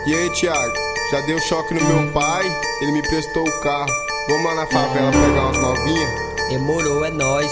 E aí, Thiago, já deu choque no meu pai, ele me prestou o carro. Vamos lá na favela pegar umas novinhas? Demorou, é nóis.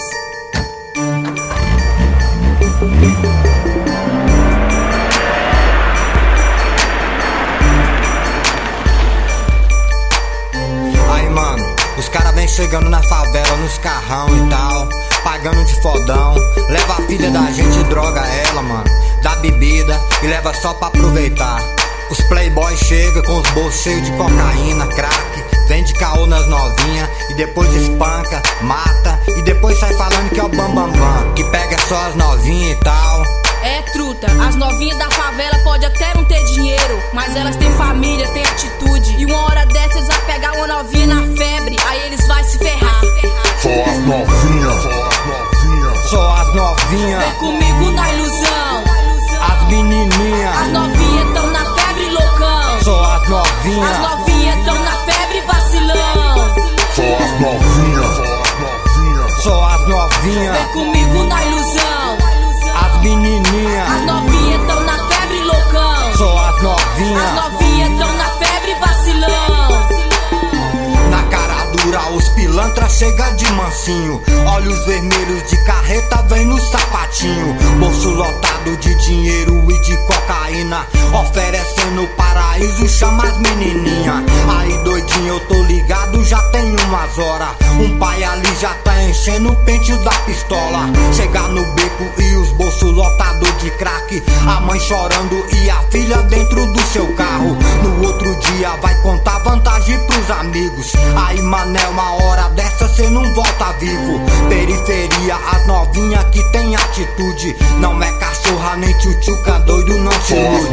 Aí, mano, os caras vem chegando na favela nos carrão e tal, pagando de fodão. Leva a filha da gente e droga ela, mano, dá bebida e leva só pra aproveitar. Os playboys chegam com os bolsos cheios de cocaína, crack, vende caô nas novinhas e depois espanca, mata e depois sai falando que é o bambambam, que pega só as novinhas e tal. É truta, as novinhas da favela pode até não ter dinheiro, mas elas têm família, têm atitude. E uma hora dessas eles vão pegar uma novinha na febre, aí eles vai se ferrar. Só as novinhas, só as novinhas. Vem comigo na ilusão. As menininhas, as novinhas tão na febre loucão. Só as novinhas, as novinhas tão na febre vacilão. Só as novinhas, só as novinhas. Vem comigo na ilusão. As menininhas, as novinhas tão na febre loucão. Só as novinhas, as novinhas tão na febre vacilão. Na cara dura os pilantras chega de mansinho, olhos vermelhos de carreta vem no sapatinho, bolso lotado de dinheiro e de cocaína, oferecendo paraíso, chama as menininha. Aí doidinho eu tô ligado, já tem umas horas, um pai ali já tá enchendo o pente da pistola. Chegar no beco e os bolsos lotados de crack, a mãe chorando e a filha dentro do seu carro. No outro dia vai contar vantagem pros amigos, aí mané uma hora dessa cê não volta vivo. Periferia, as novinhas que tem atitude, não é cachorra nem tchutchuca, doido não se ilude.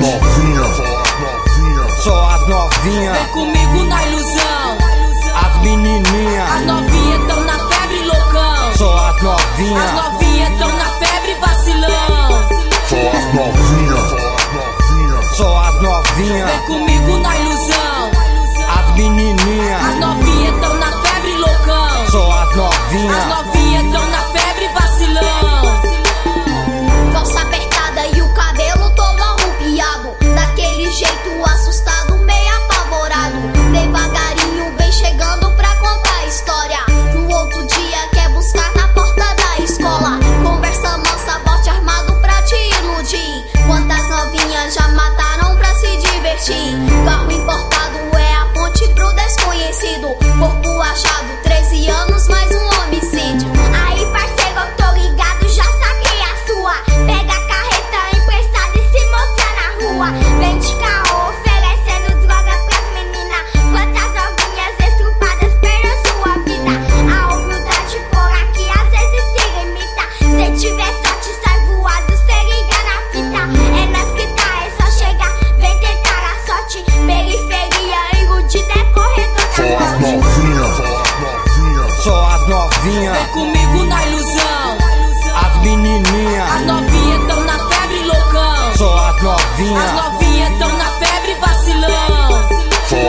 Só as novinhas, vem comigo na ilusão. As menininhas, as novinhas tão na febre loucão. Só as novinhas, as novinhas tão na febre vacilão. Só as novinhas, só as novinhas. Vem comigo na ilusão. As menininhas, as novinhas tão na febre loucão. Só as novinhas, as novinhas tão na febre vacilão. Calça apertada e o cabelo todo arrupiado, daquele jeito assustado, meio apavorado. Devagarinho vem chegando pra contar a história. No outro dia quer buscar na porta da escola. Conversa mansa, bote armado pra te iludir. Quantas novinhas já mataram pra se divertir. Carro importado é a ponte pro desconhecido. Corpo achado, 13 anos mais um homicídio. Aí parceiro, eu tô ligado, já saquei a sua. Pega a carreta emprestada e se mostra na rua. Vende caô, oferecendo droga pras meninas. Quantas novinhas estrupadas perdem sua vida. A humildade por aqui às vezes se limita. Se tiver sorte sai voado, se liga na fita. É nós que tá, é só chegar, vem tentar a sorte. Periferia, iludida é corredor da morte. só as novinhas, só as novinhas. Vem comigo